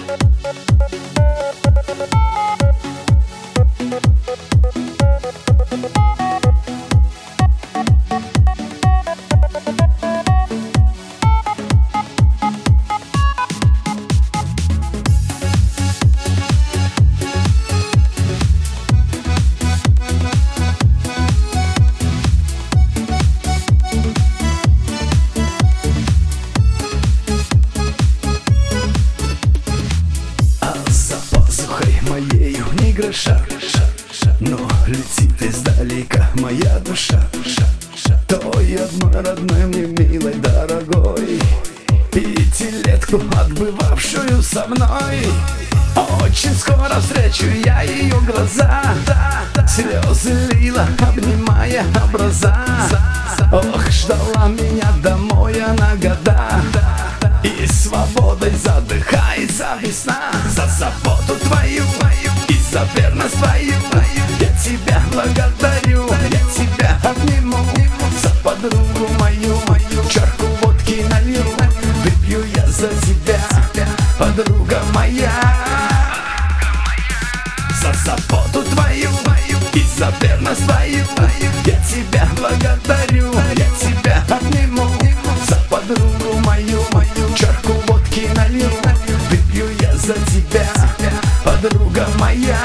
Моею ни гроша, но летит издалека моя душа. Той одной родной мне милой, дорогой, пятилетку отбывавшую со мной. Очень скоро встречу я ее глаза, слезы лила, обнимая образа. Ох, ждала меня домой она года, и свободой задыхается весна. За заботу твою и за верность твою я тебя благодарю, я тебя обниму. За подругу мою чарку водки налью, выпью я за тебя, подруга моя. За заботу твою и за верность твою я тебя благодарю, я тебя обниму. За подругу мою чарку водки налью, выпью я за тебя, подруга моя.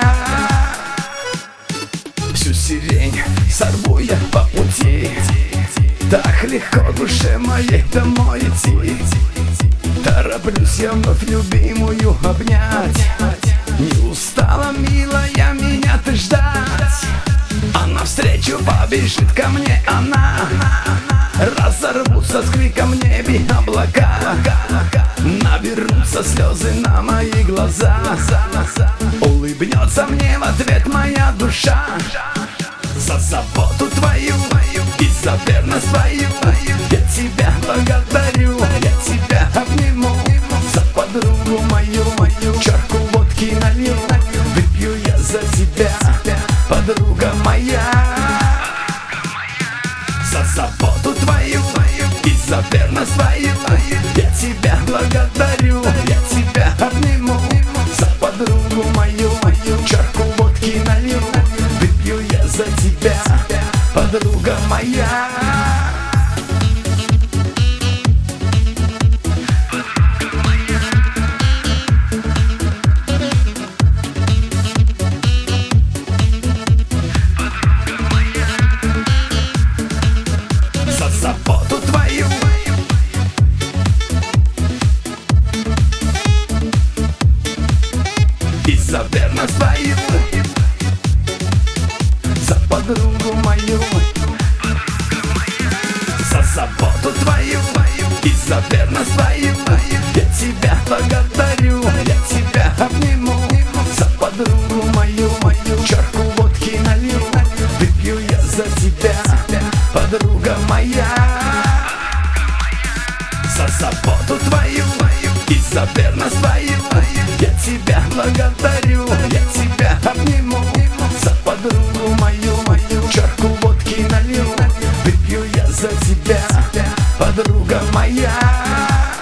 Всю сирень сорву я по пути, так легко душе моей домой идти. Тороплюсь я вновь любимую обнять, не устала, милая, меня ты ждать. А навстречу побежит ко мне она, разорвутся с криком в небе облака, наберутся слезы на мои глаза. Улыбнется мне в ответ моя душа. За заботу твою и за верность твою я тебя благодарю, я тебя обниму. За подругу мою чарку водки налью, выпью я за тебя, подруга моя. За заботу твою и за верность твою я тебя благодарю, я тебя обниму. За подругу мою чарку водки налью, выпью я за тебя, подруга моя. За заботу твою и за верность твою, за подругу мою. За заботу твою и за верность твою я тебя благодарю, я тебя обниму. За подругу мою чарку водки налью, выпью я за тебя, подруга моя. За заботу твою и за верность твою я тебя благодарю, я тебя обниму. За подругу мою чарку водки налью, выпью я за тебя, подруга моя.